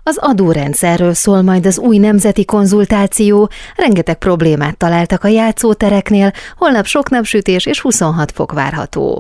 Az adórendszerről szól majd az új nemzeti konzultáció, rengeteg problémát találtak a játszótereknél, holnap sok napsütés és 26 fok várható.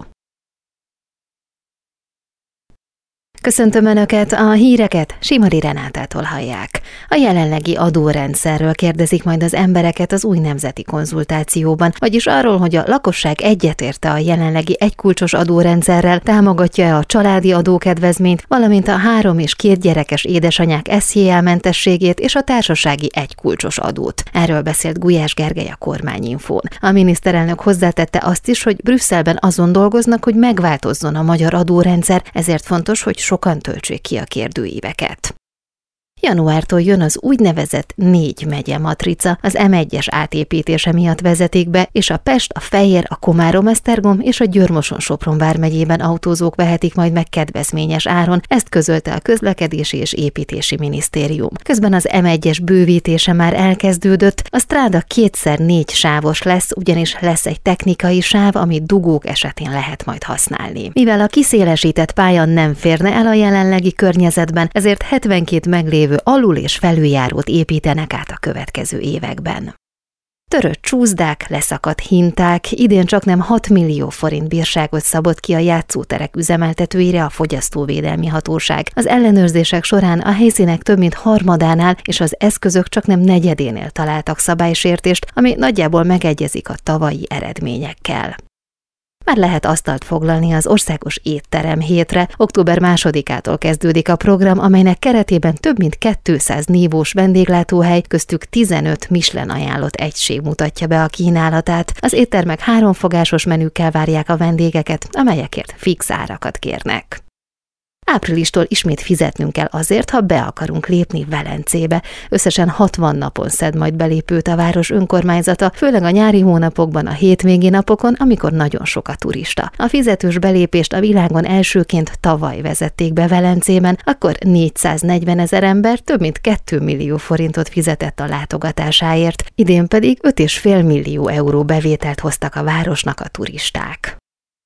Köszöntöm Önöket, a híreket Simari Renátától hallják. A jelenlegi adórendszerről kérdezik majd az embereket az új nemzeti konzultációban, vagyis arról, hogy a lakosság egyetérte a jelenlegi egykulcsos adórendszerrel, támogatja-e a családi adókedvezményt, valamint a 3 és 2 gyerekes édesanyák SZJL-mentességét és a társasági egykulcsos adót. Erről beszélt Gulyás Gergely a Kormányinfón. A miniszterelnök hozzátette azt is, hogy Brüsszelben azon dolgoznak, hogy megváltozzon a magyar adórendszer, ezért fontos, hogy sokan töltsék ki a kérdőíveket. Januártól jön az úgynevezett 4 megye matrica, az M1-es átépítése miatt vezetik be, és a Pest, a Fejér, a Komárom-Esztergom és a Győr-Moson-Sopron vármegyében autózók vehetik majd meg kedvezményes áron, ezt közölte a Közlekedési és Építési Minisztérium. Közben az M1-es bővítése már elkezdődött, a stráda 2x4 sávos lesz, ugyanis lesz egy technikai sáv, amit dugók esetén lehet majd használni. Mivel a kiszélesített pálya nem férne el a jelenlegi környezetben, ezért 72 meglévő alul- és felüljárót építenek át a következő években. Törött csúszdák, leszakadt hinták, idén csaknem 6 millió forint bírságot szabott ki a játszóterek üzemeltetőire a Fogyasztóvédelmi Hatóság. Az ellenőrzések során a helyszínek több mint harmadánál és az eszközök csaknem negyedénél találtak szabálysértést, ami nagyjából megegyezik a tavalyi eredményekkel. Már lehet asztalt foglalni az Országos Étterem hétre. Október 2-ától kezdődik a program, amelynek keretében több mint 200 nívós vendéglátóhely, köztük 15 Michelin ajánlott egység mutatja be a kínálatát. Az éttermek 3 fogásos menükkel várják a vendégeket, amelyekért fix árakat kérnek. Áprilistól ismét fizetnünk kell azért, ha be akarunk lépni Velencébe. Összesen 60 napon szed majd belépőt a város önkormányzata, főleg a nyári hónapokban, a hétvégi napokon, amikor nagyon sok a turista. A fizetős belépést a világon elsőként tavaly vezették be Velencében, akkor 440 000 ember több mint 2 millió forintot fizetett a látogatásáért, idén pedig 5,5 millió euró bevételt hoztak a városnak a turisták.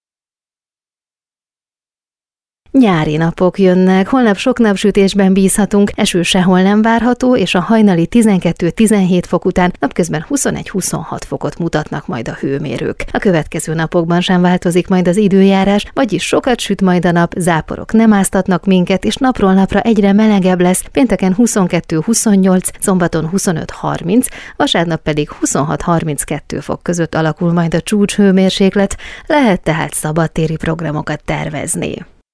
Nyári napok jönnek, holnap sok napsütésben bízhatunk, eső sehol nem várható, és a hajnali 12-17 fok után napközben 21-26 fokot mutatnak majd a hőmérők. A következő napokban sem változik majd az időjárás, vagyis sokat süt majd a nap, záporok nem áztatnak minket, és napról napra egyre melegebb lesz, pénteken 22-28, szombaton 25-30, vasárnap pedig 26-32 fok között alakul majd a csúcshőmérséklet, lehet tehát szabadtéri programokat tervezni.